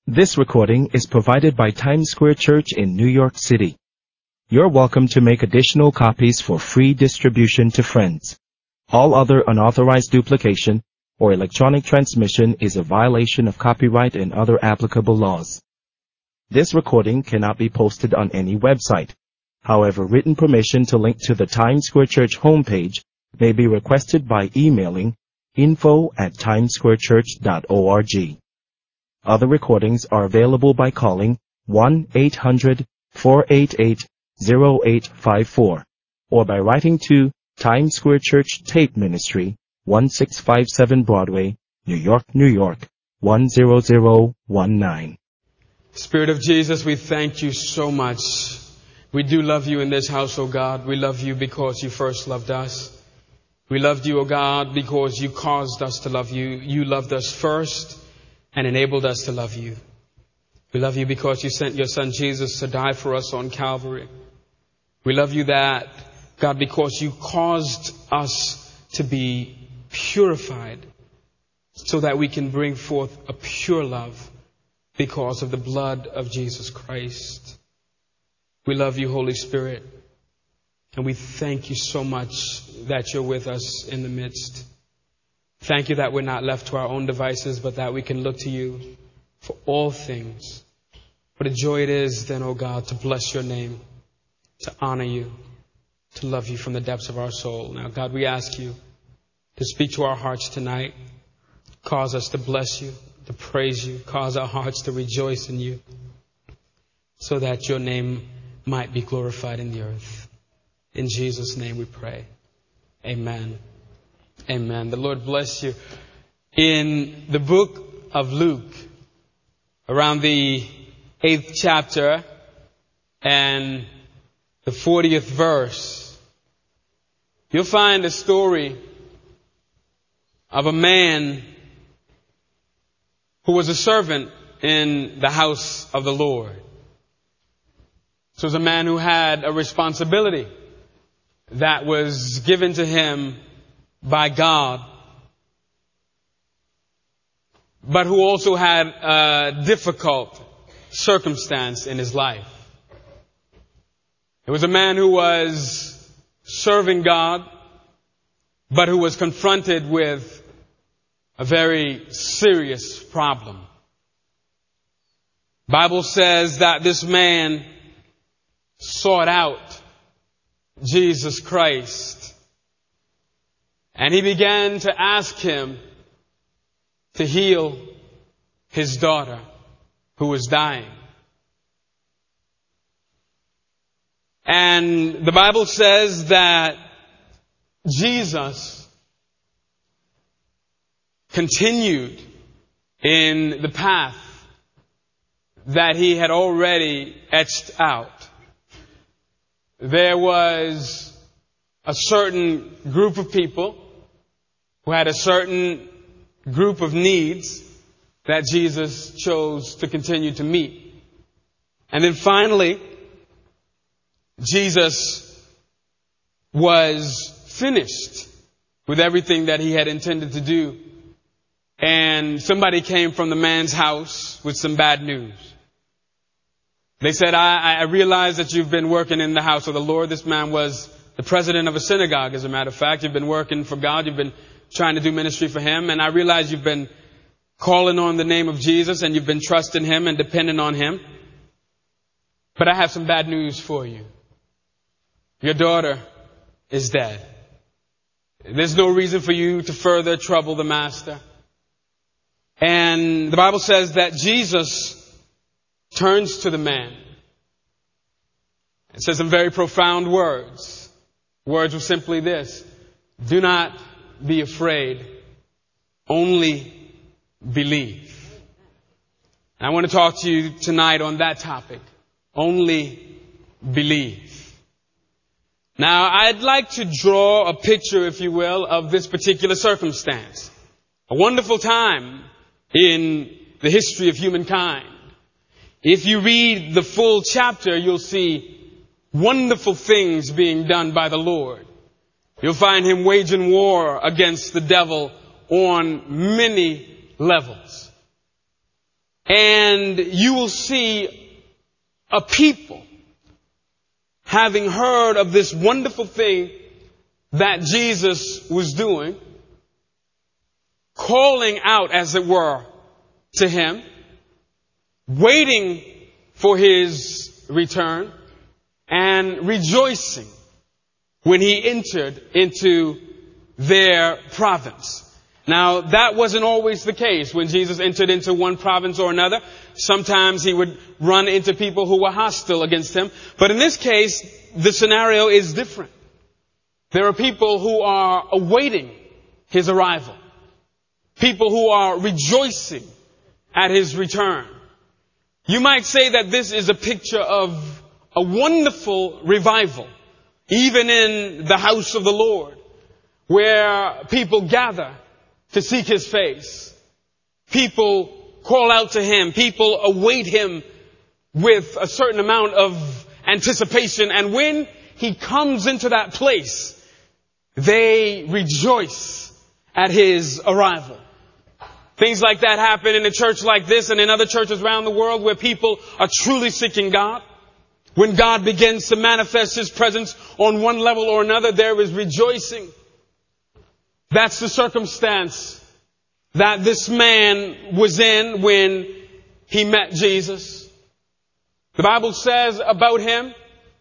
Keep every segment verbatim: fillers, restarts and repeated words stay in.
This recording is provided by Times Square Church in New York City. You're welcome to make additional copies for free distribution to friends. All other unauthorized duplication or electronic transmission is a violation of copyright and other applicable laws. This recording cannot be posted on any website. However, written permission to link to the Times Square Church homepage may be requested by emailing info at timessquarechurch dot org. Other recordings are available by calling one eight hundred four eight eight zero eight five four or by writing to Times Square Church Tape Ministry, one six five seven Broadway, New York, New York, one zero zero one nine. Spirit of Jesus, we thank you so much. We do love you in this house, O God. We love you because you first loved us. We loved you, O God, because you caused us to love you. You loved us first and enabled us to love you. We love you because you sent your son Jesus to die for us on Calvary. We love you that, God, because you caused us to be purified so that we can bring forth a pure love because of the blood of Jesus Christ. We love you, Holy Spirit, and we thank you so much that you're with us in the midst. Thank you that we're not left to our own devices, but that we can look to you for all things. What a joy it is then, O God, to bless your name, to honor you, to love you from the depths of our soul. Now, God, we ask you to speak to our hearts tonight. Cause us to bless you, to praise you. Cause our hearts to rejoice in you so that your name might be glorified in the earth. In Jesus' name we pray. Amen. Amen. The Lord bless you. In the book of Luke, around the eighth chapter and the fortieth verse, you'll find a story of a man who was a servant in the house of the Lord. This was a man who had a responsibility that was given to him by God, but who also had a difficult circumstance in his life. It was a man who was serving God, but who was confronted with a very serious problem. The Bible says that this man sought out Jesus Christ, and he began to ask him to heal his daughter who was dying. And the Bible says that Jesus continued in the path that he had already etched out. There was a certain group of people who had a certain group of needs that Jesus chose to continue to meet. And then finally, Jesus was finished with everything that he had intended to do. And somebody came from the man's house with some bad news. They said, I, I realize that you've been working in the house of the Lord. This man was the president of a synagogue, as a matter of fact. You've been working for God. You've been trying to do ministry for him. And I realize you've been calling on the name of Jesus and you've been trusting him and depending on him. But I have some bad news for you. Your daughter is dead. There's no reason for you to further trouble the master. And the Bible says that Jesus turns to the man. It says some very profound words. Words were simply this: do not be afraid, only believe. And I want to talk to you tonight on that topic. Only believe. Now, I'd like to draw a picture, if you will, of this particular circumstance. A wonderful time in the history of humankind. If you read the full chapter, you'll see wonderful things being done by the Lord. You'll find him waging war against the devil on many levels. and you will see a people having heard of this wonderful thing that Jesus was doing, calling out, as it were, to him, waiting for his return, and rejoicing when he entered into their province. Now, that wasn't always the case when Jesus entered into one province or another. Sometimes he would run into people who were hostile against him. But in this case, the scenario is different. There are people who are awaiting his arrival. People who are rejoicing at his return. You might say that this is a picture of a wonderful revival, even in the house of the Lord, where people gather to seek his face. People call out to him. People await him with a certain amount of anticipation. And when he comes into that place, they rejoice at his arrival. Things like that happen in a church like this and in other churches around the world where people are truly seeking God. When God begins to manifest his presence on one level or another, there is rejoicing. That's the circumstance that this man was in when he met Jesus. The Bible says about him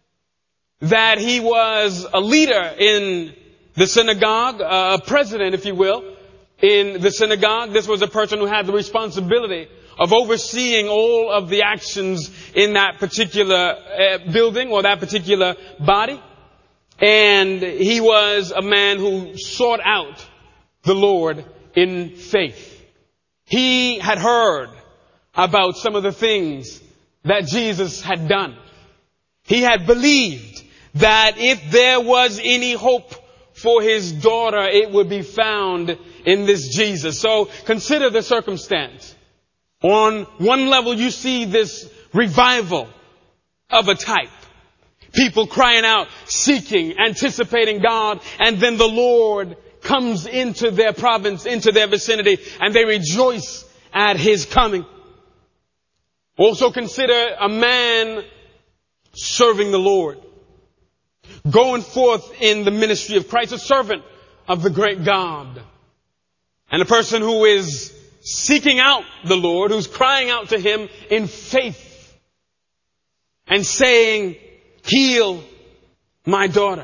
that he was a leader in the synagogue, a president, if you will, in the synagogue. This was a person who had the responsibility of overseeing all of the actions in that particular uh, building or that particular body. And he was a man who sought out the Lord in faith. He had heard about some of the things that Jesus had done. He had believed that if there was any hope for his daughter, it would be found in this Jesus. So consider the circumstance. On one level, you see this revival of a type. People crying out, seeking, anticipating God, and then the Lord comes into their province, into their vicinity, and they rejoice at his coming. Also consider a man serving the Lord, going forth in the ministry of Christ, a servant of the great God. And a person who is seeking out the Lord, who's crying out to him in faith and saying, heal my daughter.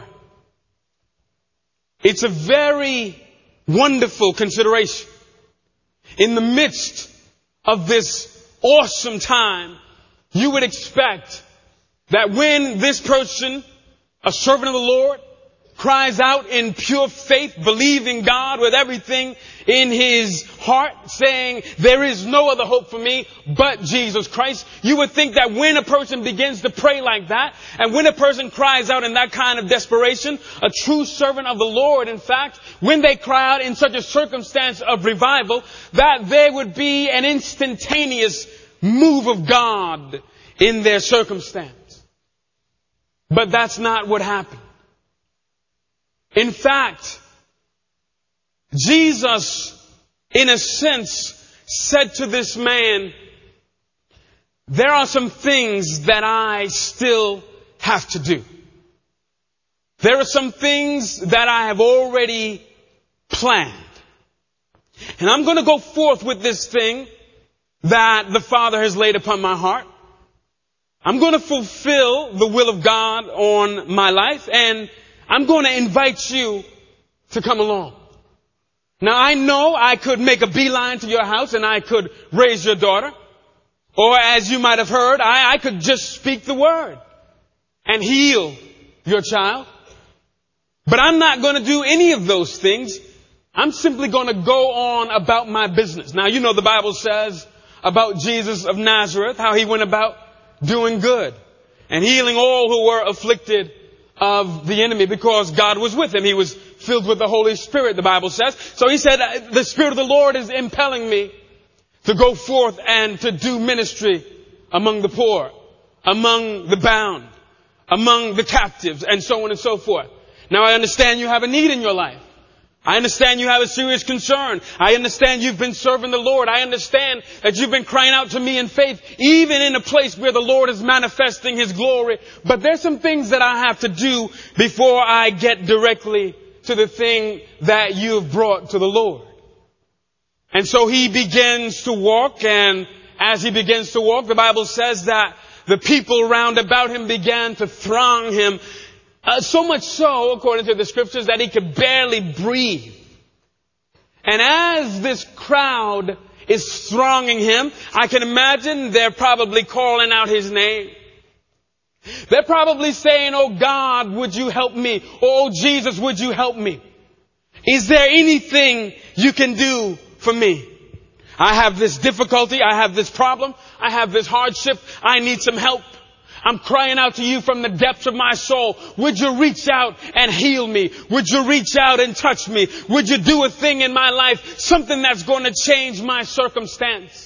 It's a very wonderful consideration. In the midst of this awesome time, you would expect that when this person, a servant of the Lord, cries out in pure faith, believing God with everything in his heart, saying, there is no other hope for me but Jesus Christ. You would think that when a person begins to pray like that, and when a person cries out in that kind of desperation, a true servant of the Lord, in fact, when they cry out in such a circumstance of revival, that there would be an instantaneous move of God in their circumstance. But that's not what happened. In fact, Jesus, in a sense, said to this man, there are some things that I still have to do. There are some things that I have already planned. And I'm going to go forth with this thing that the Father has laid upon my heart. I'm going to fulfill the will of God on my life, and I'm going to invite you to come along. Now, I know I could make a beeline to your house and I could raise your daughter. Or as you might have heard, I, I could just speak the word and heal your child. But I'm not going to do any of those things. I'm simply going to go on about my business. Now, you know the Bible says about Jesus of Nazareth, how he went about doing good and healing all who were afflicted of the enemy because God was with him. He was filled with the Holy Spirit, the Bible says. So he said, the Spirit of the Lord is impelling me to go forth and to do ministry among the poor, among the bound, among the captives, and so on and so forth. Now I understand you have a need in your life. I understand you have a serious concern. I understand you've been serving the Lord. I understand that you've been crying out to me in faith, even in a place where the Lord is manifesting His glory. But there's some things that I have to do before I get directly to the thing that you have brought to the Lord. And so he begins to walk, and as he begins to walk, the Bible says that the people round about him began to throng him. Uh, so much so, according to the scriptures, that he could barely breathe. And as this crowd is thronging him, I can imagine they're probably calling out his name. They're probably saying, "Oh God, would you help me?" "Oh Jesus, would you help me? Is there anything you can do for me? I have this difficulty. I have this problem. I have this hardship. I need some help. I'm crying out to you from the depths of my soul. Would you reach out and heal me? Would you reach out and touch me? Would you do a thing in my life, something that's going to change my circumstance?"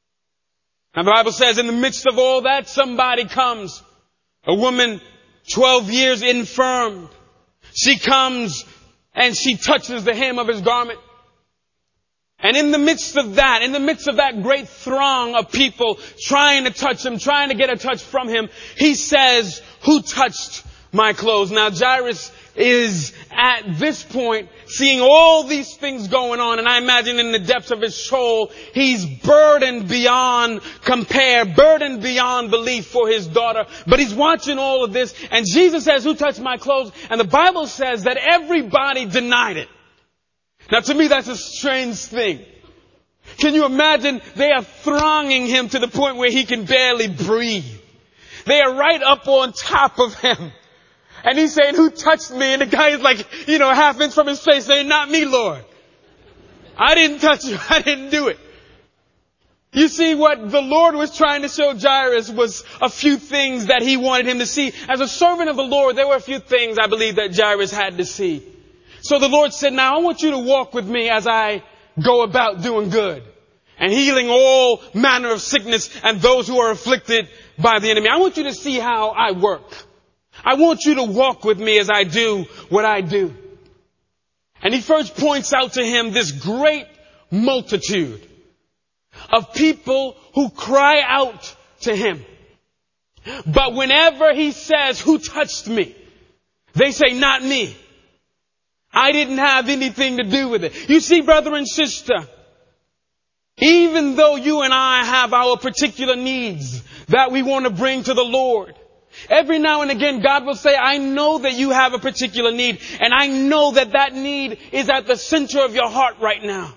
And the Bible says in the midst of all that, somebody comes. A woman, twelve years infirmed. She comes and she touches the hem of his garment. And in the midst of that, in the midst of that great throng of people trying to touch him, trying to get a touch from him, he says, "Who touched my clothes?" Now Jairus is at this point seeing all these things going on, and I imagine in the depths of his soul, he's burdened beyond compare, burdened beyond belief for his daughter. But he's watching all of this, and Jesus says, "Who touched my clothes?" And the Bible says that everybody denied it. Now to me, that's a strange thing. Can you imagine? They are thronging him to the point where he can barely breathe. They are right up on top of him. And he's saying, "Who touched me?" And the guy is like, you know, half inch from his face saying, "Not me, Lord. I didn't touch you. I didn't do it." You see, what the Lord was trying to show Jairus was a few things that he wanted him to see. As a servant of the Lord, there were a few things I believe that Jairus had to see. So the Lord said, "Now I want you to walk with me as I go about doing good and healing all manner of sickness and those who are afflicted by the enemy. I want you to see how I work. I want you to walk with me as I do what I do." And he first points out to him this great multitude of people who cry out to him. But whenever he says, "Who touched me?" they say, "Not me. I didn't have anything to do with it." You see, brother and sister, even though you and I have our particular needs that we want to bring to the Lord, every now and again, God will say, "I know that you have a particular need, and I know that that need is at the center of your heart right now.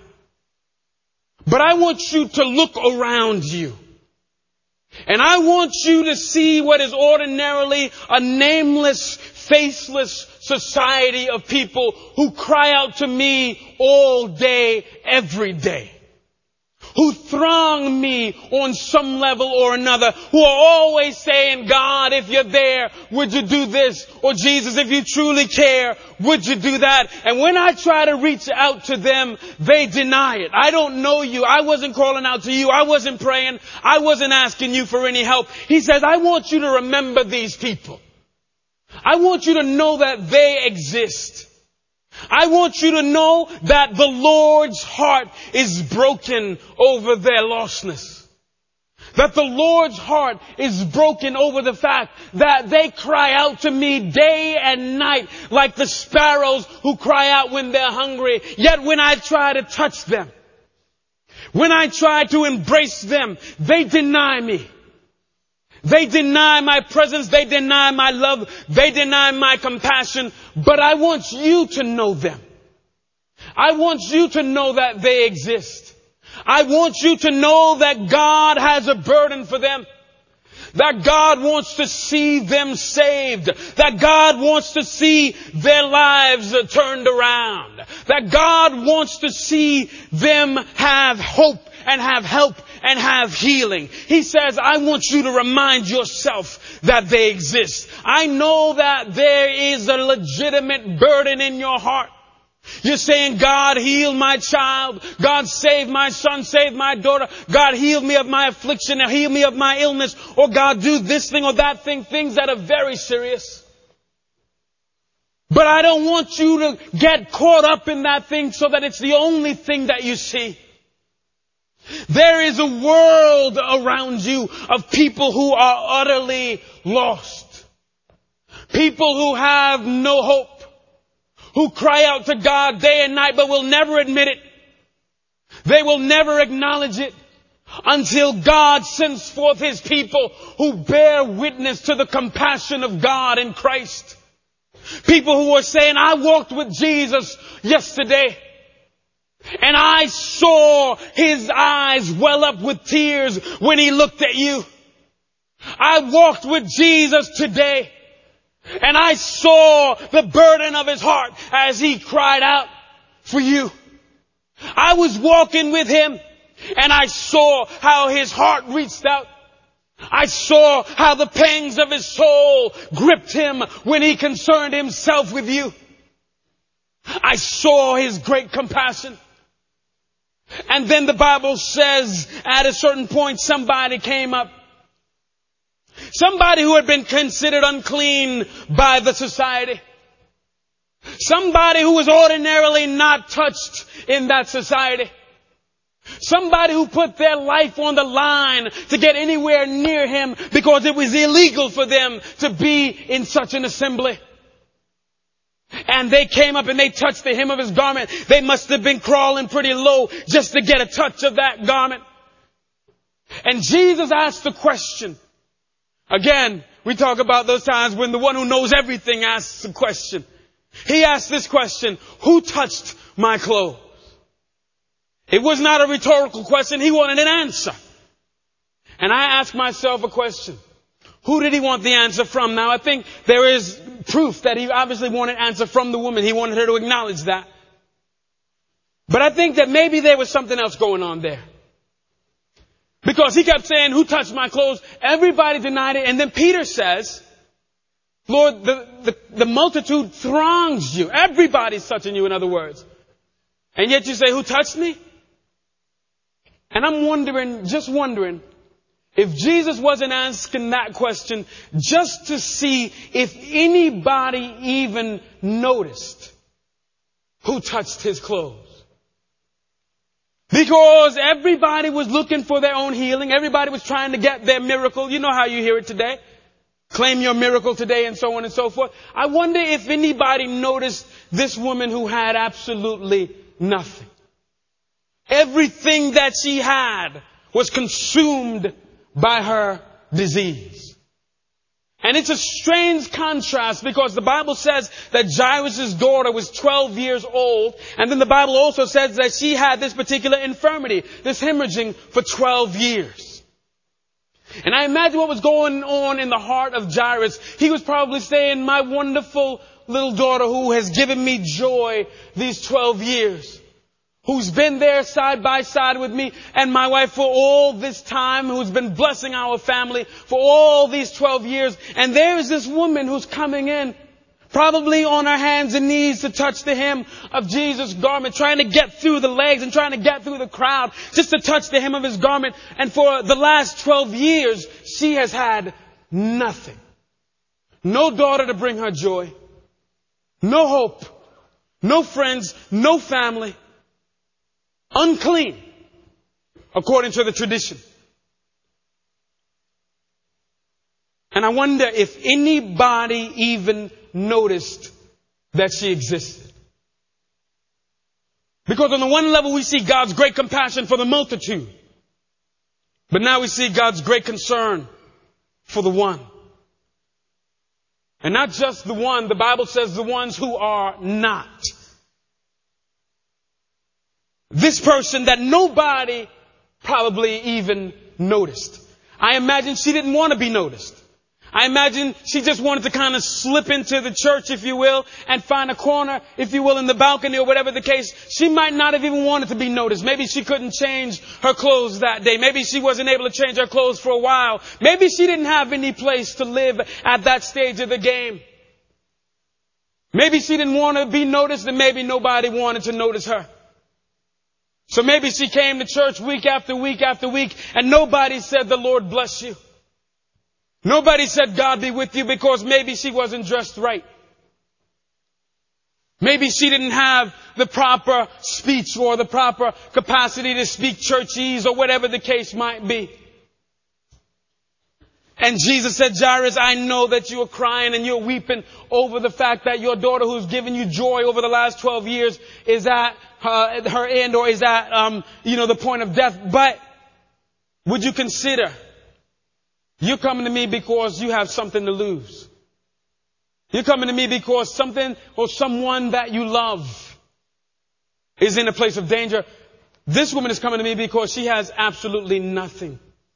But I want you to look around you. And I want you to see what is ordinarily a nameless, faceless society of people who cry out to me all day, every day. Who throng me on some level or another, who are always saying, "God, if you're there, would you do this?" Or, "Jesus, if you truly care, would you do that?" And when I try to reach out to them, they deny it. "I don't know you. I wasn't calling out to you. I wasn't praying. I wasn't asking you for any help." He says, "I want you to remember these people. I want you to know that they exist. I want you to know that the Lord's heart is broken over their lostness. That the Lord's heart is broken over the fact that they cry out to me day and night like the sparrows who cry out when they're hungry. Yet when I try to touch them, when I try to embrace them, they deny me. They deny my presence. They deny my love. They deny my compassion. But I want you to know them. I want you to know that they exist. I want you to know that God has a burden for them. That God wants to see them saved. That God wants to see their lives turned around. That God wants to see them have hope and have help and have healing. He says, "I want you to remind yourself that they exist. I know that there is a legitimate burden in your heart. You're saying, 'God, heal my child. God, save my son, save my daughter. God, heal me of my affliction, or heal me of my illness, or God, do this thing or that thing,' things that are very serious. But I don't want you to get caught up in that thing so that it's the only thing that you see. There is a world around you of people who are utterly lost. People who have no hope. Who cry out to God day and night but will never admit it. They will never acknowledge it until God sends forth His people who bear witness to the compassion of God in Christ. People who are saying, I walked with Jesus yesterday and I saw His eyes well up with tears when He looked at you. I walked with Jesus today and I saw the burden of His heart as He cried out for you. I was walking with Him and I saw how His heart reached out. I saw how the pangs of His soul gripped Him when He concerned Himself with you. I saw His great compassion. And then the Bible says at a certain point somebody came up. Somebody who had been considered unclean by the society. Somebody who was ordinarily not touched in that society. Somebody who put their life on the line to get anywhere near Him because it was illegal for them to be in such an assembly. And they came up and they touched the hem of His garment. They must have been crawling pretty low just to get a touch of that garment. And Jesus asked the question. Again, we talk about those times when the one who knows everything asks a question. He asked this question, who touched my clothes? It was not a rhetorical question. He wanted an answer. And I asked myself a question. Who did He want the answer from? Now, I think there is proof that He obviously wanted an answer from the woman. He wanted her to acknowledge that. But I think that maybe there was something else going on there. Because He kept saying, who touched my clothes? Everybody denied it. And then Peter says, Lord, the, the, the multitude throngs you. Everybody's touching you, in other words. And yet you say, who touched me? And I'm wondering, just wondering, if Jesus wasn't asking that question just to see if anybody even noticed who touched His clothes. Because everybody was looking for their own healing. Everybody was trying to get their miracle. You know how you hear it today. Claim your miracle today and so on and so forth. I wonder if anybody noticed this woman who had absolutely nothing. Everything that she had was consumed by her disease. And it's a strange contrast because the Bible says that Jairus' daughter was twelve years old. And then the Bible also says that she had this particular infirmity, this hemorrhaging, for twelve years. And I imagine what was going on in the heart of Jairus. He was probably saying, my wonderful little daughter who has given me joy these twelve years. Who's been there side by side with me and my wife for all this time, who's been blessing our family for all these twelve years. And there is this woman who's coming in, probably on her hands and knees to touch the hem of Jesus' garment, trying to get through the legs and trying to get through the crowd, just to touch the hem of His garment. And for the last twelve years, she has had nothing. No daughter to bring her joy. No hope. No friends. No family. Unclean, according to the tradition. And I wonder if anybody even noticed that she existed. Because on the one level we see God's great compassion for the multitude. But now we see God's great concern for the one. And not just the one, the Bible says the ones who are not. This person that nobody probably even noticed. I imagine she didn't want to be noticed. I imagine she just wanted to kind of slip into the church, if you will, and find a corner, if you will, in the balcony or whatever the case. She might not have even wanted to be noticed. Maybe she couldn't change her clothes that day. Maybe she wasn't able to change her clothes for a while. Maybe she didn't have any place to live at that stage of the game. Maybe she didn't want to be noticed and maybe nobody wanted to notice her. So maybe she came to church week after week after week and nobody said, the Lord bless you. Nobody said, God be with you, because maybe she wasn't dressed right. Maybe she didn't have the proper speech or the proper capacity to speak churchese or whatever the case might be. And Jesus said, Jairus, I know that you're crying and you're weeping over the fact that your daughter who's given you joy over the last twelve years is at uh, her end or is at, um, you know, the point of death. But would you consider you're coming to me because you have something to lose? You're coming to me because something or someone that you love is in a place of danger. This woman is coming to me because she has absolutely nothing.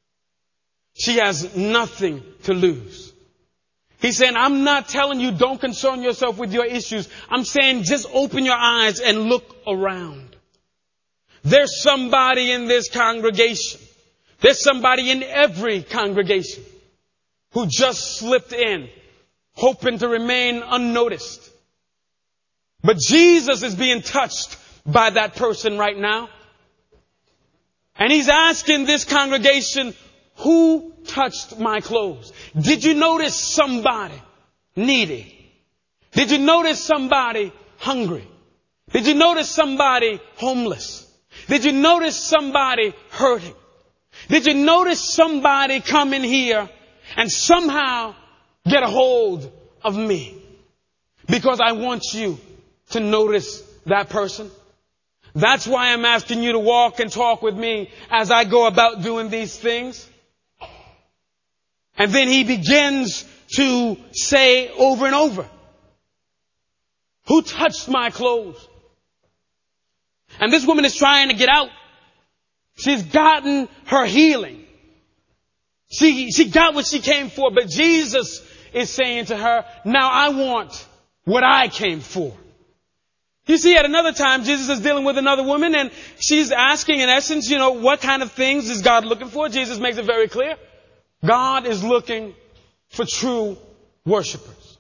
She has nothing to lose. He's saying, I'm not telling you don't concern yourself with your issues. I'm saying just open your eyes and look around. There's somebody in this congregation. There's somebody in every congregation who just slipped in, hoping to remain unnoticed. But Jesus is being touched by that person right now. And he's asking this congregation, who touched my clothes? Did you notice somebody needy? Did you notice somebody hungry? Did you notice somebody homeless? Did you notice somebody hurting? Did you notice somebody come in here and somehow get a hold of me? Because I want you to notice that person. That's why I'm asking you to walk and talk with me as I go about doing these things. And then he begins to say over and over, who touched my clothes? And this woman is trying to get out. She's gotten her healing. She, she got what she came for, but Jesus is saying to her, now I want what I came for. You see, at another time, Jesus is dealing with another woman and she's asking in essence, you know, what kind of things is God looking for? Jesus makes it very clear. God is looking for true worshipers.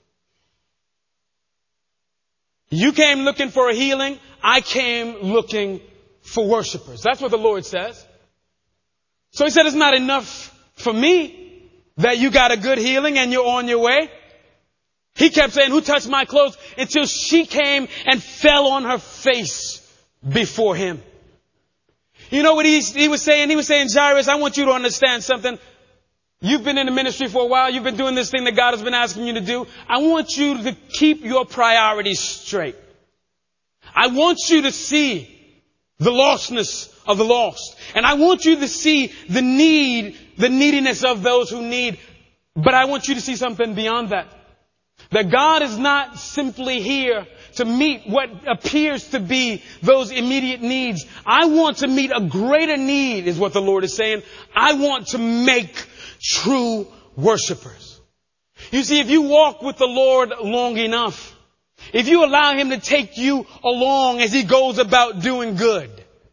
You came looking for a healing. I came looking for worshipers. That's what the Lord says. So he said, it's not enough for me that you got a good healing and you're on your way. He kept saying, who touched my clothes? Until she came and fell on her face before him. You know what he, he was saying? He was saying, Jairus, I want you to understand something. You've been in the ministry for a while. You've been doing this thing that God has been asking you to do. I want you to keep your priorities straight. I want you to see the lostness of the lost. And I want you to see the need, the neediness of those who need. But I want you to see something beyond that. That God is not simply here to meet what appears to be those immediate needs. I want to meet a greater need, is what the Lord is saying. I want to make true worshipers. You see, if you walk with the Lord long enough, if you allow him to take you along as he goes about doing good,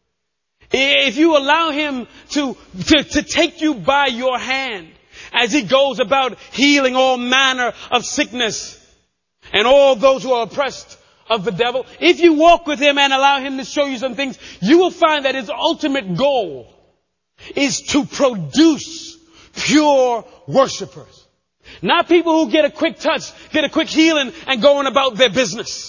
if you allow him to, to, to take you by your hand as he goes about healing all manner of sickness and all those who are oppressed of the devil, if you walk with him and allow him to show you some things, you will find that his ultimate goal is to produce pure worshipers. Not people who get a quick touch, get a quick healing and going about their business.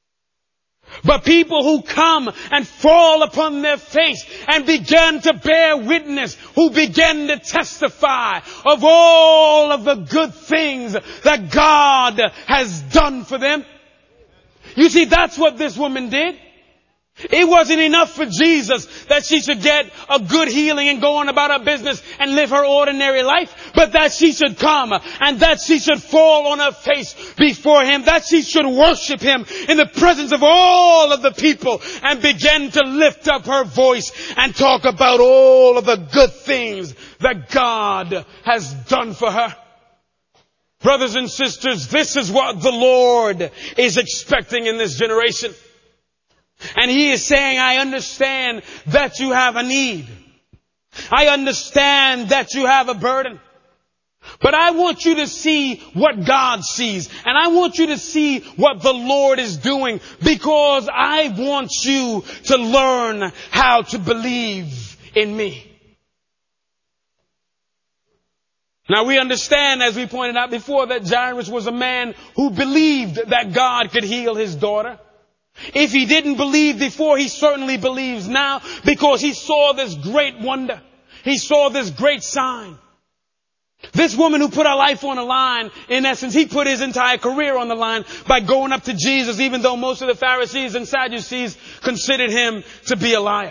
But people who come and fall upon their face and begin to bear witness, who begin to testify of all of the good things that God has done for them. You see, that's what this woman did. It wasn't enough for Jesus that she should get a good healing and go on about her business and live her ordinary life, but that she should come and that she should fall on her face before him, that she should worship him in the presence of all of the people and begin to lift up her voice and talk about all of the good things that God has done for her. Brothers and sisters, this is what the Lord is expecting in this generation. And he is saying, I understand that you have a need. I understand that you have a burden. But I want you to see what God sees. And I want you to see what the Lord is doing. Because I want you to learn how to believe in me. Now we understand, as we pointed out before, that Jairus was a man who believed that God could heal his daughter. If he didn't believe before, he certainly believes now, because he saw this great wonder. He saw this great sign. This woman who put her life on the line, in essence, he put his entire career on the line by going up to Jesus, even though most of the Pharisees and Sadducees considered him to be a liar.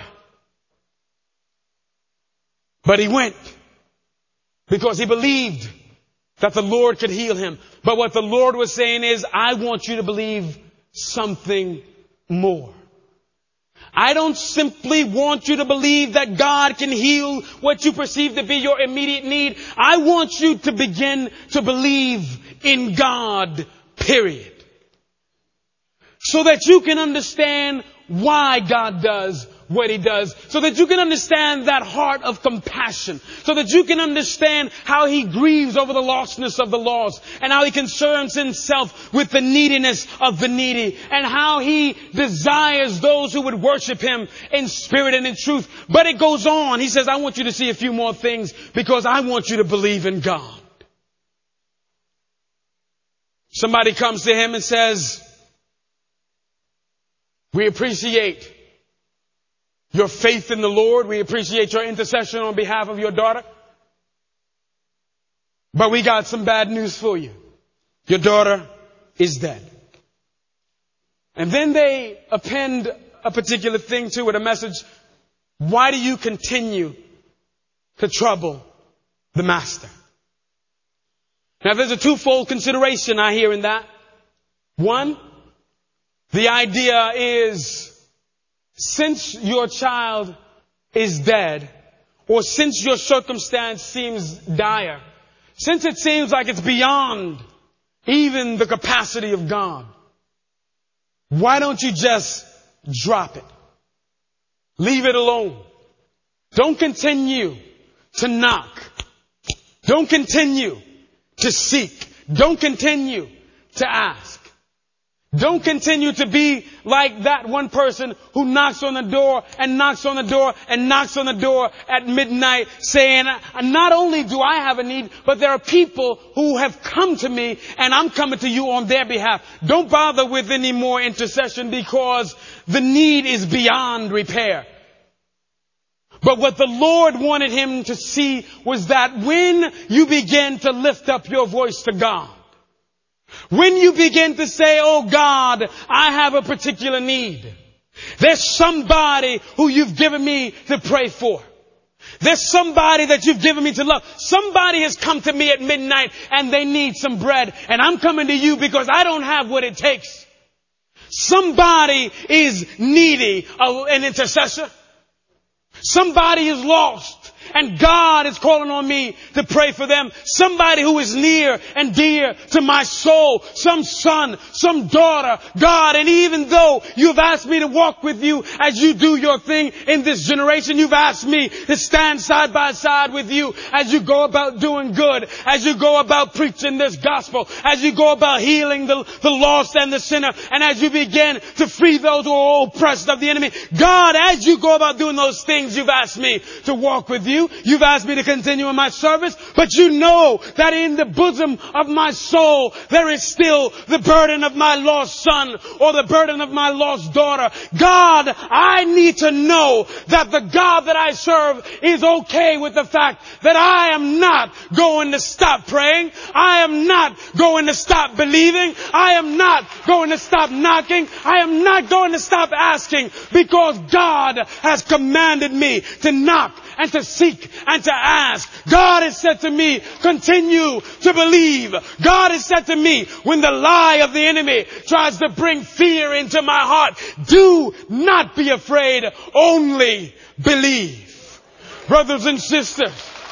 But he went because he believed that the Lord could heal him. But what the Lord was saying is, I want you to believe something more. I don't simply want you to believe that God can heal what you perceive to be your immediate need. I want you to begin to believe in God, period. So that you can understand why God does what he does. So that you can understand that heart of compassion. So that you can understand how he grieves over the lostness of the lost. And how he concerns himself with the neediness of the needy. And how he desires those who would worship him in spirit and in truth. But it goes on. He says, I want you to see a few more things because I want you to believe in God. Somebody comes to him and says, we appreciate your faith in the Lord. We appreciate your intercession on behalf of your daughter. But we got some bad news for you. Your daughter is dead. And then they append a particular thing to it, a message. Why do you continue to trouble the master? Now there's a twofold consideration I hear in that. One, the idea is, since your child is dead, or since your circumstance seems dire, since it seems like it's beyond even the capacity of God, why don't you just drop it? Leave it alone. Don't continue to knock. Don't continue to seek. Don't continue to ask. Don't continue to be like that one person who knocks on the door and knocks on the door and knocks on the door at midnight saying, not only do I have a need, but there are people who have come to me and I'm coming to you on their behalf. Don't bother with any more intercession because the need is beyond repair. But what the Lord wanted him to see was that when you begin to lift up your voice to God, when you begin to say, oh God, I have a particular need. There's somebody who you've given me to pray for. There's somebody that you've given me to love. Somebody has come to me at midnight and they need some bread. And I'm coming to you because I don't have what it takes. Somebody is needy of an intercessor. Somebody is lost. And God is calling on me to pray for them. Somebody who is near and dear to my soul. Some son, some daughter, God. And even though you've asked me to walk with you as you do your thing in this generation, you've asked me to stand side by side with you as you go about doing good, as you go about preaching this gospel, as you go about healing the, the lost and the sinner, and as you begin to free those who are oppressed of the enemy. God, as you go about doing those things, you've asked me to walk with you. You've asked me to continue in my service, but you know that in the bosom of my soul, there is still the burden of my lost son or the burden of my lost daughter. God, I need to know that the God that I serve is okay with the fact that I am not going to stop praying. I am not going to stop believing. I am not going to stop knocking. I am not going to stop asking because God has commanded me to knock and to seek and to ask. God has said to me, continue to believe. God has said to me, when the lie of the enemy tries to bring fear into my heart, do not be afraid, only believe. Brothers and sisters,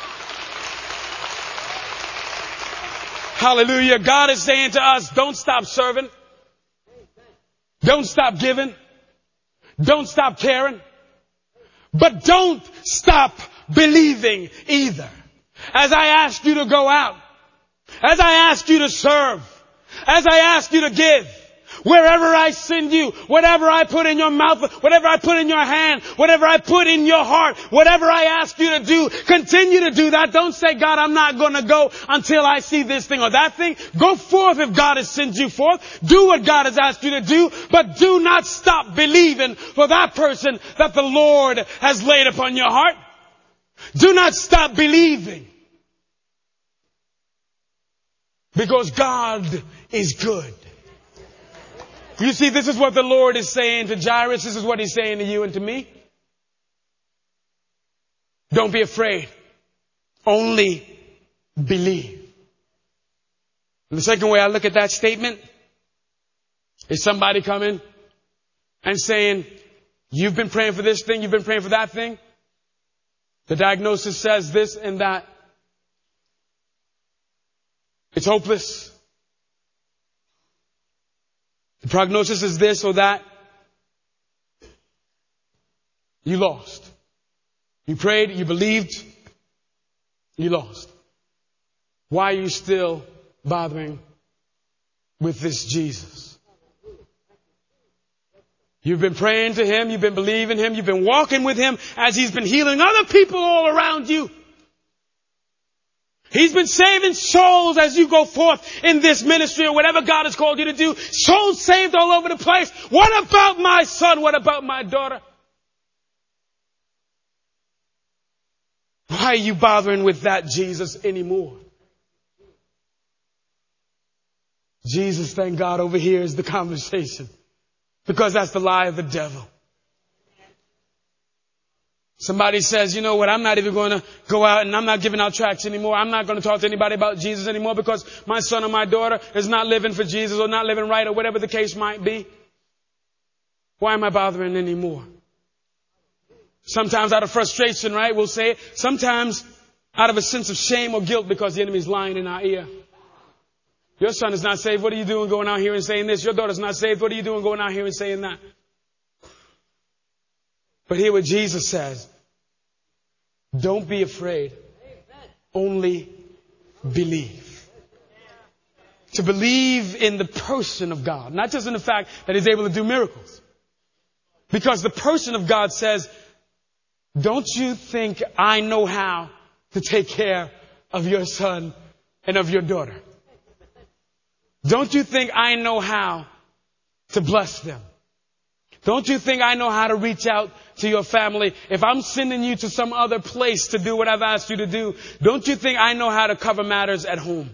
hallelujah, God is saying to us, don't stop serving. Don't stop giving. Don't stop caring. But don't stop believing either. As I ask you to go out, as I ask you to serve, as I ask you to give, Wherever I send you, whatever I put in your mouth, whatever I put in your hand, whatever I put in your heart, whatever I ask you to do, continue to do that. Don't say, God, I'm not going to go until I see this thing or that thing. Go forth if God has sent you forth. Do what God has asked you to do, but do not stop believing for that person that the Lord has laid upon your heart. Do not stop believing. Because God is good. You see, this is what the Lord is saying to Jairus. This is what He's saying to you and to me. Don't be afraid. Only believe. And the second way I look at that statement is somebody coming and saying, you've been praying for this thing, you've been praying for that thing. The diagnosis says this and that. It's hopeless. The prognosis is this or that. You lost. You prayed, you believed, you lost. Why are you still bothering with this Jesus? You've been praying to Him, you've been believing Him, you've been walking with Him as He's been healing other people all around you. He's been saving souls as you go forth in this ministry or whatever God has called you to do. Souls saved all over the place. What about my son? What about my daughter? Why are you bothering with that Jesus anymore? Jesus, thank God, overhears the conversation. Because that's the lie of the devil. Somebody says, you know what, I'm not even going to go out and I'm not giving out tracts anymore. I'm not going to talk to anybody about Jesus anymore because my son or my daughter is not living for Jesus or not living right or whatever the case might be. Why am I bothering anymore? Sometimes out of frustration, right, we'll say it. Sometimes out of a sense of shame or guilt because the enemy's lying in our ear. Your son is not saved. What are you doing going out here and saying this? Your daughter's not saved. What are you doing going out here and saying that? But hear what Jesus says. Don't be afraid. Only believe. To believe in the person of God. Not just in the fact that He's able to do miracles. Because the person of God says, don't you think I know how to take care of your son and of your daughter? Don't you think I know how to bless them? Don't you think I know how to reach out to your family? If I'm sending you to some other place to do what I've asked you to do, don't you think I know how to cover matters at home?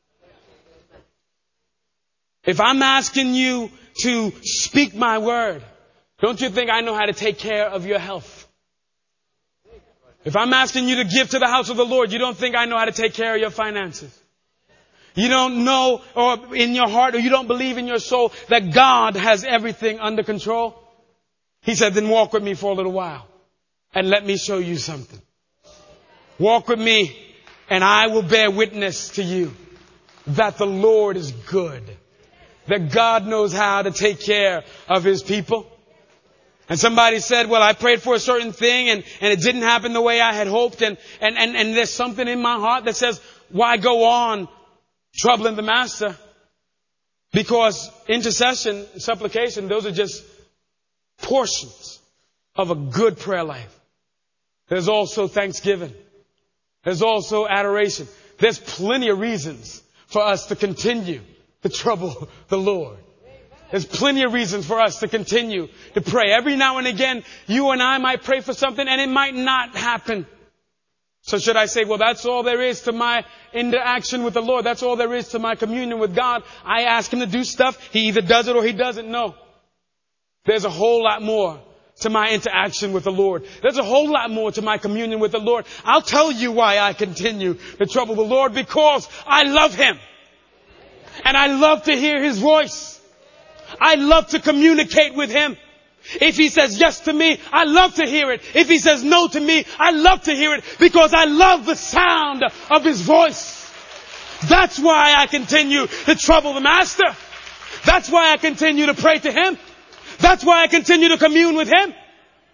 If I'm asking you to speak my word, don't you think I know how to take care of your health? If I'm asking you to give to the house of the Lord, you don't think I know how to take care of your finances? You don't know or in your heart or you don't believe in your soul that God has everything under control? He said, then walk with me for a little while and let me show you something. Walk with me and I will bear witness to you that the Lord is good, that God knows how to take care of His people. And somebody said, well, I prayed for a certain thing and, and it didn't happen the way I had hoped. And, and, and, and there's something in my heart that says, why go on troubling the master? Because intercession, supplication, those are just portions of a good prayer life. There's also thanksgiving. There's also adoration. There's plenty of reasons for us to continue to trouble the Lord. There's plenty of reasons for us to continue to pray. Every now and again, you and I might pray for something and it might not happen. So should I say, well, that's all there is to my interaction with the Lord. That's all there is to my communion with God. I ask Him to do stuff. He either does it or He doesn't. No. There's a whole lot more to my interaction with the Lord. There's a whole lot more to my communion with the Lord. I'll tell you why I continue to trouble the Lord. Because I love Him. And I love to hear His voice. I love to communicate with Him. If He says yes to me, I love to hear it. If He says no to me, I love to hear it because I love the sound of His voice. That's why I continue to trouble the Master. That's why I continue to pray to Him. That's why I continue to commune with Him.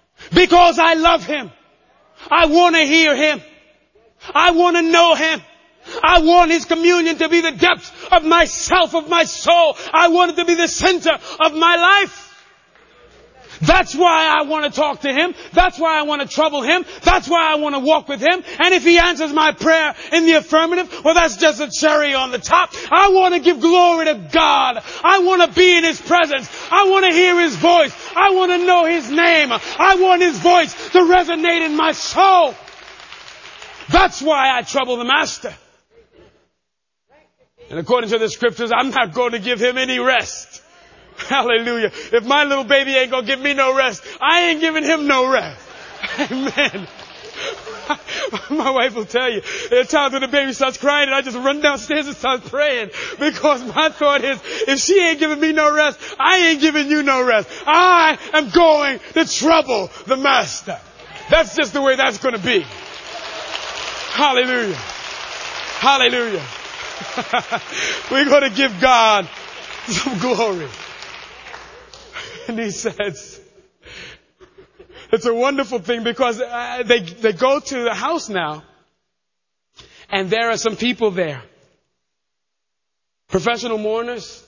Because I love Him. I want to hear Him. I want to know Him. I want His communion to be the depths of myself, of my soul. I want it to be the center of my life. That's why I want to talk to Him. That's why I want to trouble Him. That's why I want to walk with Him. And if He answers my prayer in the affirmative, well, that's just a cherry on the top. I want to give glory to God. I want to be in His presence. I want to hear His voice. I want to know His name. I want His voice to resonate in my soul. That's why I trouble the Master. And according to the scriptures, I'm not going to give Him any rest. Hallelujah. If my little baby ain't going to give me no rest, I ain't giving him no rest. Amen. My wife will tell you, there are times when the baby starts crying and I just run downstairs and start praying, because my thought is, if she ain't giving me no rest, I ain't giving you no rest. I am going to trouble the Master. That's just the way that's going to be. Hallelujah. Hallelujah. We're going to give God some glory. And He says, it's a wonderful thing, because uh, they, they go to the house now, and there are some people there. Professional mourners.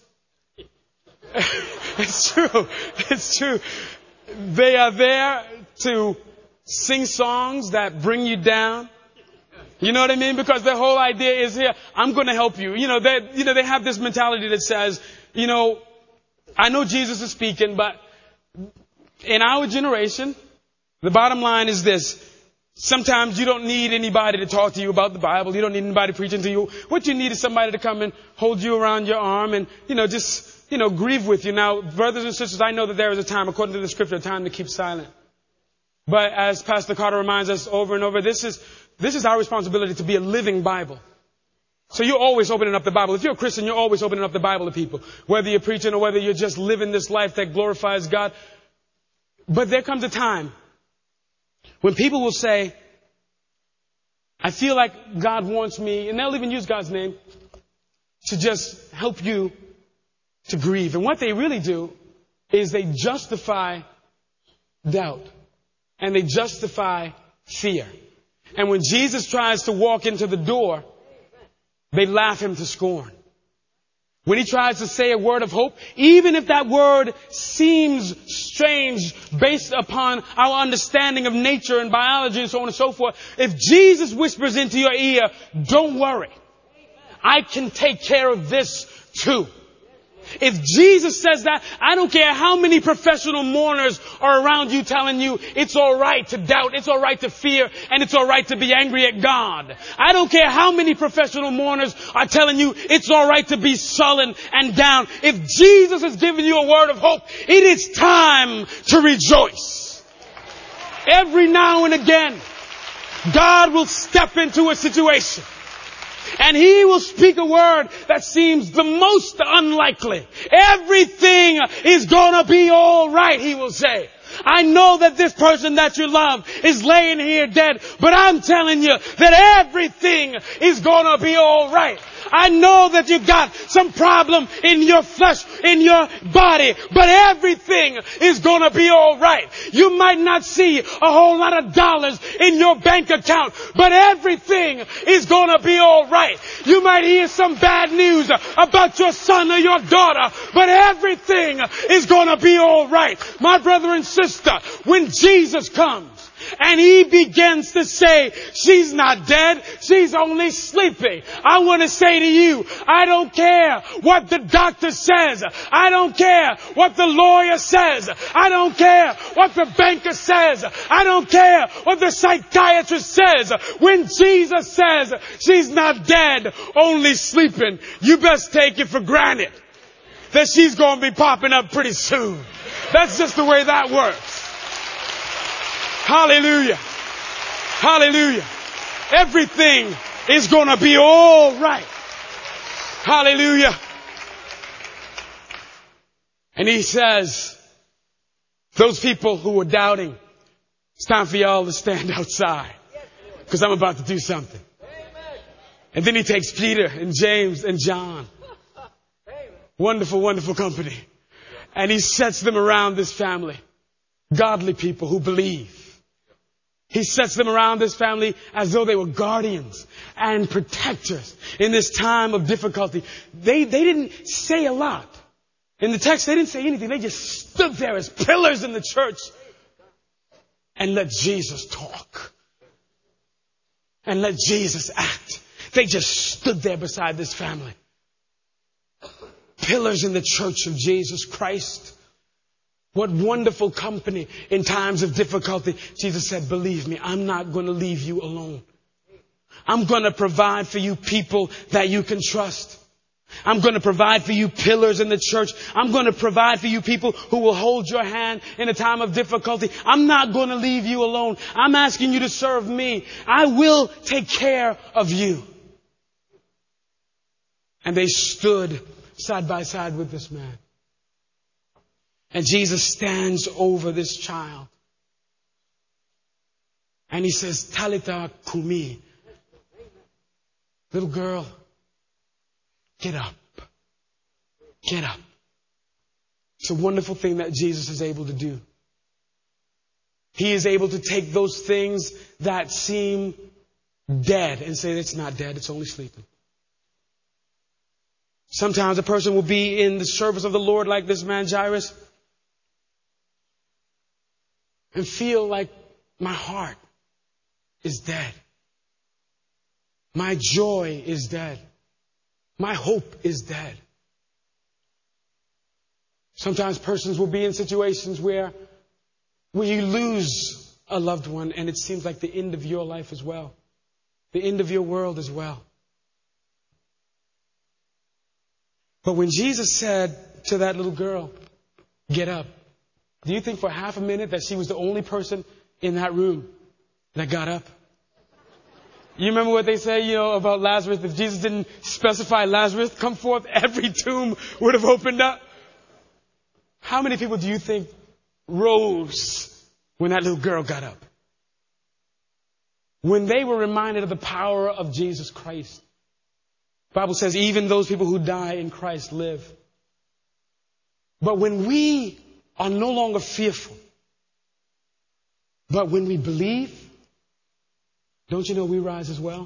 It's true. It's true. They are there to sing songs that bring you down. You know what I mean? Because their whole idea is here, I'm going to help you. You know, they, you know, they have this mentality that says, you know, I know Jesus is speaking, but in our generation, the bottom line is this. Sometimes you don't need anybody to talk to you about the Bible. You don't need anybody preaching to you. What you need is somebody to come and hold you around your arm and, you know, just, you know, grieve with you. Now, brothers and sisters, I know that there is a time, according to the scripture, a time to keep silent. But as Pastor Carter reminds us over and over, this is, this is our responsibility to be a living Bible. So you're always opening up the Bible. If you're a Christian, you're always opening up the Bible to people. Whether you're preaching or whether you're just living this life that glorifies God. But there comes a time when people will say, I feel like God wants me, and they'll even use God's name, to just help you to grieve. And what they really do is they justify doubt. And they justify fear. And when Jesus tries to walk into the door, they laugh Him to scorn. When He tries to say a word of hope, even if that word seems strange based upon our understanding of nature and biology and so on and so forth, if Jesus whispers into your ear, don't worry, I can take care of this too. If Jesus says that, I don't care how many professional mourners are around you telling you it's all right to doubt, it's all right to fear, and it's all right to be angry at God. I don't care how many professional mourners are telling you it's all right to be sullen and down. If Jesus has given you a word of hope, it is time to rejoice. Every now and again, God will step into a situation. And He will speak a word that seems the most unlikely. Everything is gonna be all right, He will say. I know that this person that you love is laying here dead, but I'm telling you that everything is gonna be all right. I know that you got some problem in your flesh, in your body, but everything is gonna be all right. You might not see a whole lot of dollars in your bank account, but everything is gonna be all right. You might hear some bad news about your son or your daughter, but everything is gonna be all right. My brother and sister, when Jesus comes, and He begins to say, she's not dead, she's only sleeping. I want to say to you, I don't care what the doctor says. I don't care what the lawyer says. I don't care what the banker says. I don't care what the psychiatrist says. When Jesus says she's not dead, only sleeping, you best take it for granted that she's going to be popping up pretty soon. That's just the way that works. Hallelujah. Hallelujah. Everything is going to be all right. Hallelujah. And He says, those people who were doubting, it's time for y'all to stand outside because I'm about to do something. And then He takes Peter and James and John. Wonderful, wonderful company. And He sets them around this family. Godly people who believe. He sets them around this family as though they were guardians and protectors in this time of difficulty. They, they didn't say a lot. In the text, they didn't say anything. They just stood there as pillars in the church and let Jesus talk. And let Jesus act. They just stood there beside this family. Pillars in the church of Jesus Christ. What wonderful company in times of difficulty. Jesus said, believe me, I'm not going to leave you alone. I'm going to provide for you people that you can trust. I'm going to provide for you pillars in the church. I'm going to provide for you people who will hold your hand in a time of difficulty. I'm not going to leave you alone. I'm asking you to serve me. I will take care of you. And they stood side by side with this man. And Jesus stands over this child. And he says, Talitha kumi. Little girl, get up. Get up. It's a wonderful thing that Jesus is able to do. He is able to take those things that seem dead and say, it's not dead, it's only sleeping. Sometimes a person will be in the service of the Lord like this man Jairus and feel like my heart is dead. My joy is dead. My hope is dead. Sometimes persons will be in situations where, where you lose a loved one and it seems like the end of your life as well. The end of your world as well. But when Jesus said to that little girl, get up, do you think for half a minute that she was the only person in that room that got up? You remember what they say, you know, about Lazarus? If Jesus didn't specify Lazarus, come forth, every tomb would have opened up. How many people do you think rose when that little girl got up? When they were reminded of the power of Jesus Christ. The Bible says even those people who die in Christ live. But when we are no longer fearful, but when we believe, don't you know we rise as well?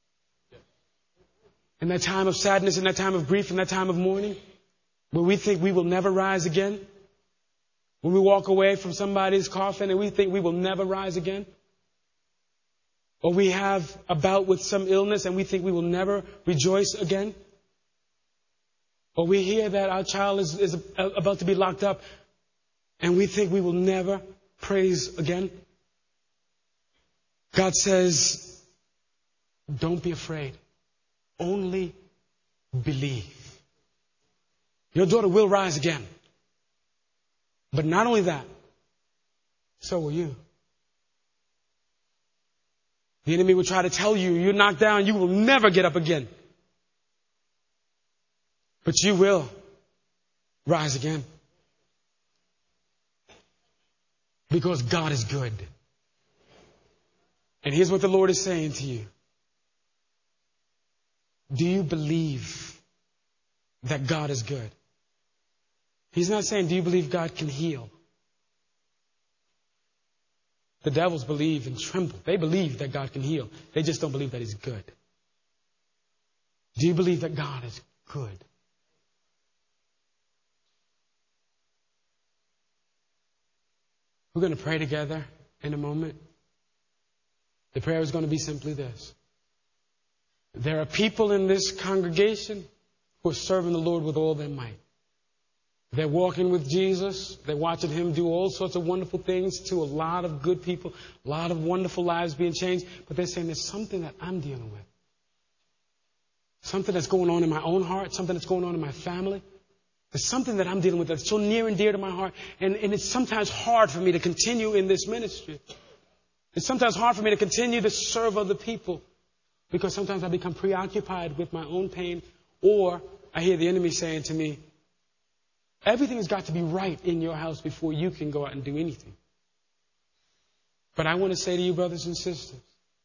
In that time of sadness, in that time of grief, in that time of mourning, where we think we will never rise again, when we walk away from somebody's coffin and we think we will never rise again, or we have a bout with some illness and we think we will never rejoice again, or we hear that our child is, is about to be locked up and we think we will never praise again. God says, don't be afraid. Only believe. Your daughter will rise again. But not only that, so will you. The enemy will try to tell you, you're knocked down, you will never get up again. But you will rise again. Because God is good. And here's what the Lord is saying to you. Do you believe that God is good? He's not saying, do you believe God can heal? The devils believe and tremble. They believe that God can heal. They just don't believe that He's good. Do you believe that God is good? We're going to pray together in a moment. The prayer is going to be simply this. There are people in this congregation who are serving the Lord with all their might. They're walking with Jesus. They're watching Him do all sorts of wonderful things to a lot of good people, a lot of wonderful lives being changed. But they're saying there's something that I'm dealing with. Something that's going on in my own heart, something that's going on in my family. There's something that I'm dealing with that's so near and dear to my heart. And, and it's sometimes hard for me to continue in this ministry. It's sometimes hard for me to continue to serve other people because sometimes I become preoccupied with my own pain, or I hear the enemy saying to me, everything has got to be right in your house before you can go out and do anything. But I want to say to you, brothers and sisters,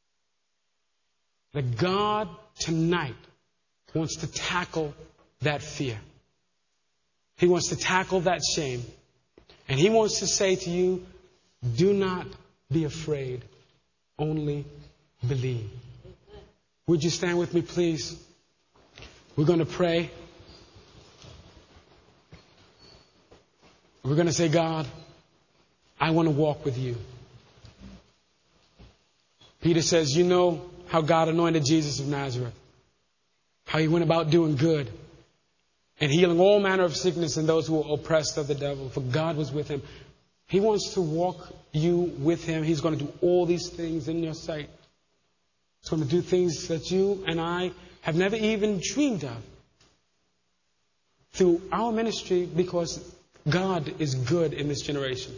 that God tonight wants to tackle that fear. He wants to tackle that shame. And He wants to say to you, do not be afraid. only believe. Would you stand with me, please? We're going to pray. We're going to say, God, I want to walk with you. Peter says, you know how God anointed Jesus of Nazareth, how he went about doing good and healing all manner of sickness in those who were oppressed of the devil, for God was with him. He wants to walk you with him. He's going to do all these things in your sight. He's going to do things that you and I have never even dreamed of through our ministry, because God is good in this generation.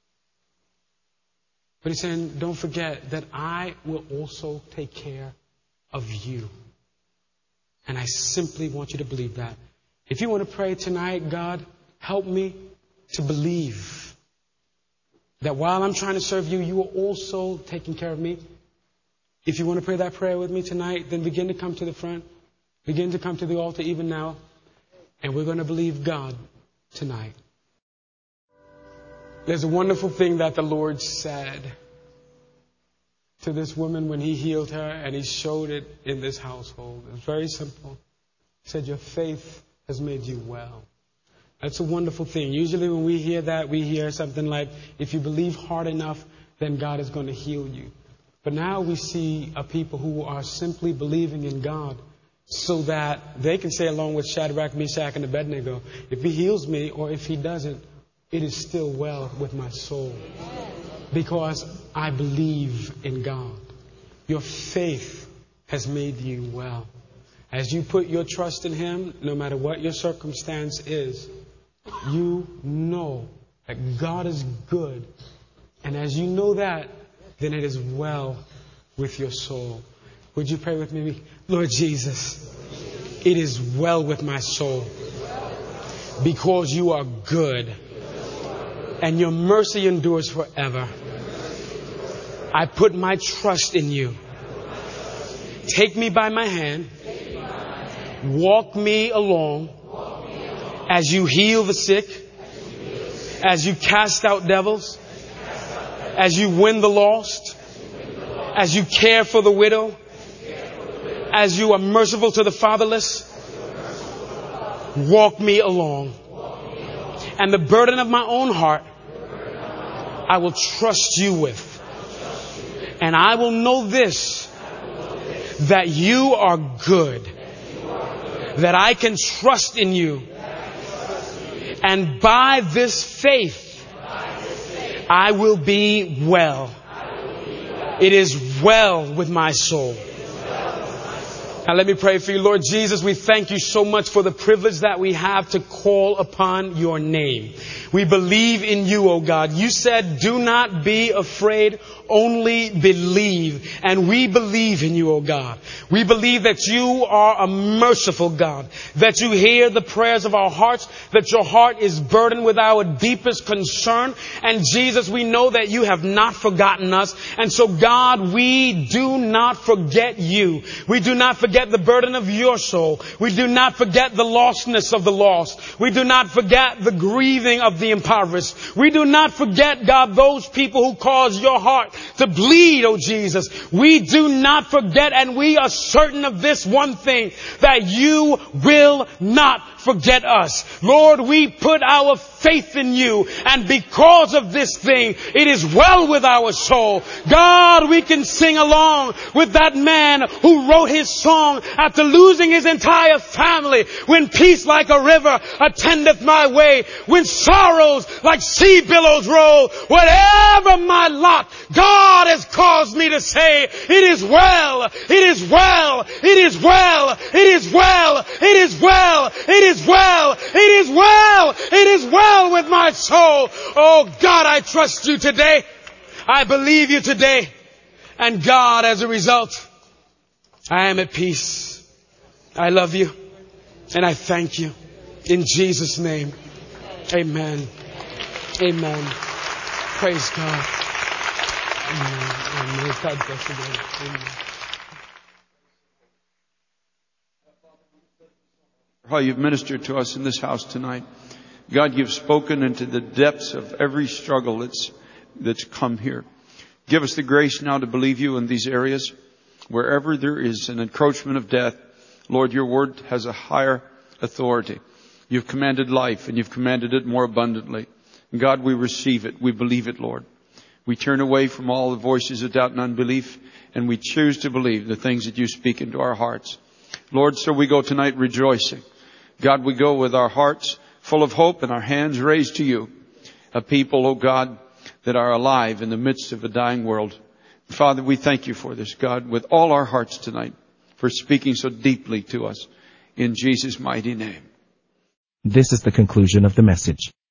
But he's saying, don't forget that I will also take care of you. And I simply want you to believe that. If you want to pray tonight, God, help me to believe that while I'm trying to serve you, you are also taking care of me. If you want to pray that prayer with me tonight, then begin to come to the front. Begin to come to the altar even now. And we're going to believe God tonight. There's a wonderful thing that the Lord said to this woman when he healed her, and he showed it in this household. It's very simple. He said, your faith has made you well. That's a wonderful thing. Usually when we hear that, we hear something like, if you believe hard enough, then God is going to heal you. But now we see a people who are simply believing in God so that they can say, along with Shadrach, Meshach, and Abednego, if he heals me or if he doesn't, it is still well with my soul. Because I believe in God. Your faith has made you well. As you put your trust in him, no matter what your circumstance is, you know that God is good. And as you know that, then it is well with your soul. Would you pray with me? Lord Jesus, it is well with my soul because you are good and your mercy endures forever. I put my trust in you. Take me by my hand. Walk me along as you heal the sick, as you cast out devils, as you win the lost, as you care for the widow, as you are merciful to the fatherless. Walk me along. And the burden of my own heart, I will trust you with. And I will know this, that you are good, that I can trust in you. And by this faith, I will be well. It is well with my soul. Now let me pray for you. Lord Jesus, we thank you so much for the privilege that we have to call upon your name. We believe in you, O God. You said, do not be afraid, only believe. And we believe in you, O God. We believe that you are a merciful God, that you hear the prayers of our hearts, that your heart is burdened with our deepest concern. And Jesus, we know that you have not forgotten us. And so God, we do not forget you. We do not forget the burden of your soul. We do not forget the lostness of the lost. We do not forget the grieving of the impoverished. We do not forget, God, those people who cause your heart to bleed, oh Jesus. We do not forget, and we are certain of this one thing, that you will not forget us. Lord, we put our faith in you, and because of this thing, it is well with our soul. God, we can sing along with that man who wrote his song after losing his entire family. When peace like a river attendeth my way, when sorrows like sea billows roll, whatever my lot, God has caused me to say, it is well, it is well, it is well, it is well, it is well, it is well, it is well, it is well with my soul. Oh God, I trust you today. I believe you today. And God, as a result, I am at peace. I love you. And I thank you. In Jesus' name. Amen. Amen. Praise God. Amen. Amen. God bless you. Amen. How you've ministered to us in this house tonight. God, you've spoken into the depths of every struggle that's, that's come here. Give us the grace now to believe you in these areas. Wherever there is an encroachment of death, Lord, your word has a higher authority. You've commanded life, and you've commanded it more abundantly. And God, we receive it. We believe it, Lord. We turn away from all the voices of doubt and unbelief, and we choose to believe the things that you speak into our hearts. Lord, so we go tonight rejoicing. God, we go with our hearts full of hope and our hands raised to you. A people, oh God, that are alive in the midst of a dying world. Father, we thank you for this, God, with all our hearts tonight, for speaking so deeply to us. In Jesus' mighty name. This is the conclusion of the message.